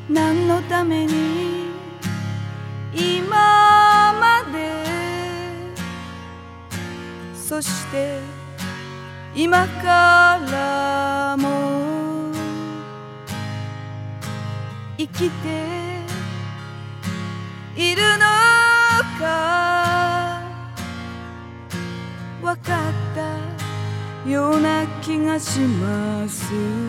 何のために今まで、そして今からも生きているのか分かったような気がします。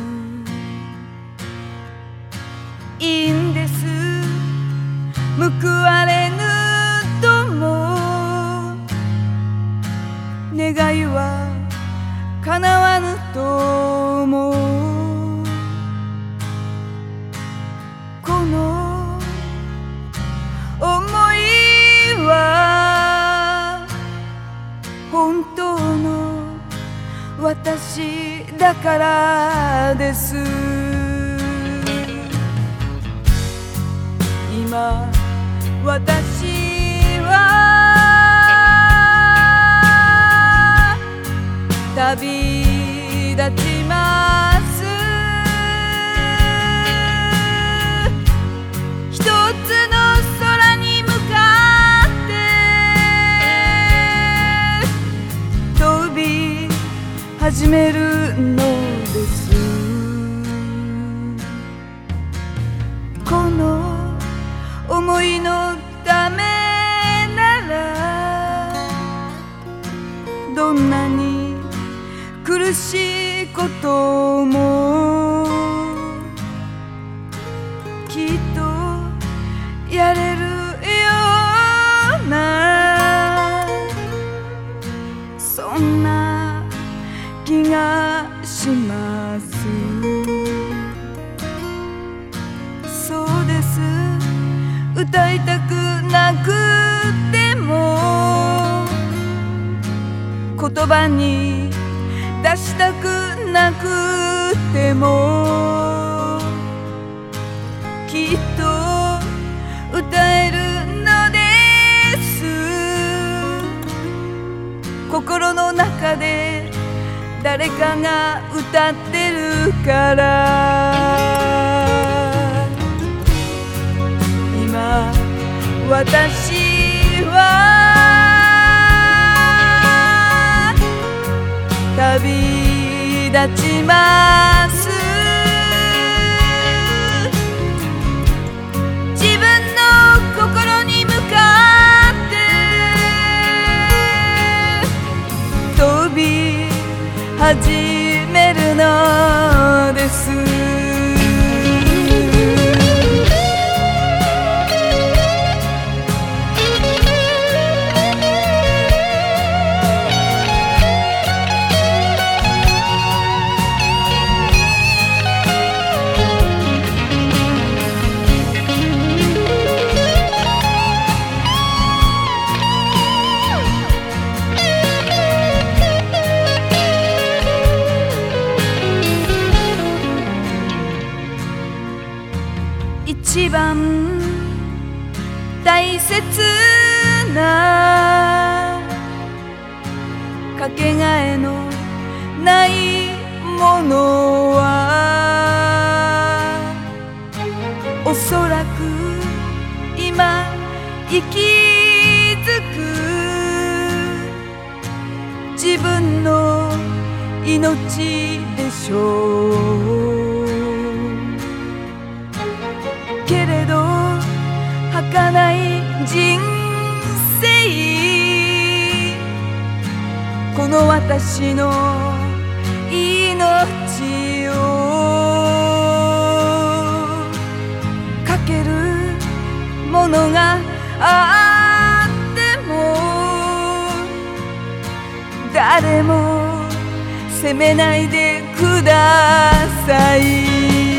いいんです、報われぬとも願いは叶わぬとも、この想いは本当の私だからです。今私は旅立ちます。一つの空に向かって飛び始めるのです。この思いのためならどんなに苦しいこともきっとやれるような、そんな気がします。そうです、歌いたくなくても言葉に出したくなくてもきっと歌えるのです。心の中で誰かが歌ってるから。今私は旅立ちます。自分の心に向かって飛び始めるのです。一番大切なかけがえのないものはおそらく今息づく自分の命でしょう。けれど儚い人生、この私の命をかけるものがあっても誰も責めないでください。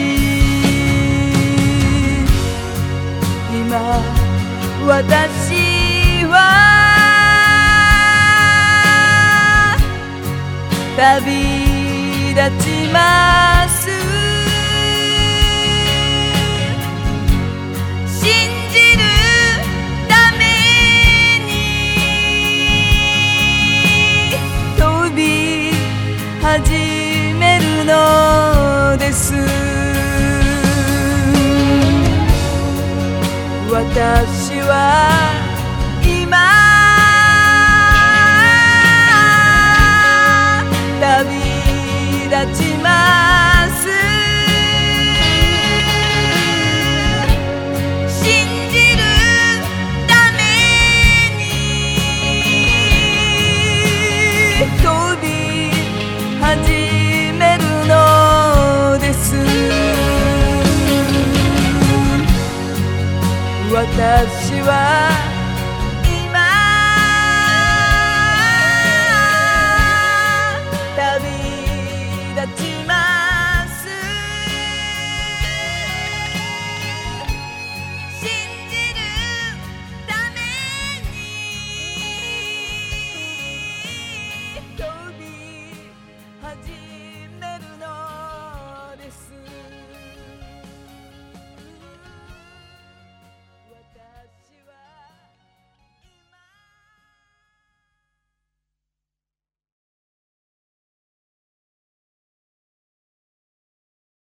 今私は旅立ちます。信じるために飛び始めるのです。 私は今旅立ちます。信じるために飛び始めるのです。私は